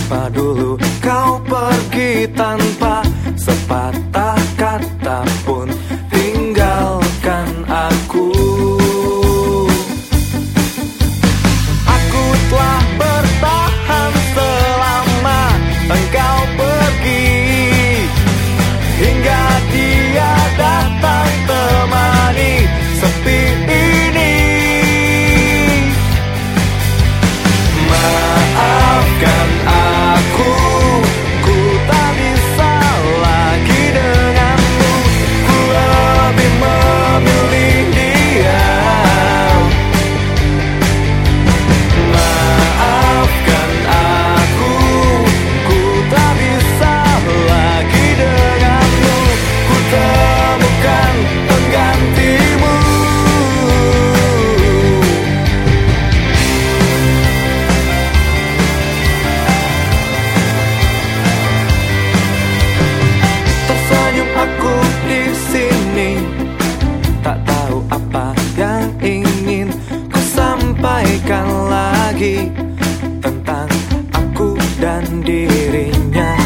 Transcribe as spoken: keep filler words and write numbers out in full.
Mengapa dulu kau pergi tanpa sepatah kata pun tinggalkan aku? Aku telah bertahan selama engkau pergi, hingga dia datang temani sepi ini. Maafkan aku, ku tak bisa lagi denganmu. Ku lebih memilih diam. Maafkan aku, ku tak bisa lagi denganmu. Ku temukan penggantimu. Tersenyum aku di sini, tak tahu apa yang ingin ku sampaikan lagi tentang aku dan dirinya.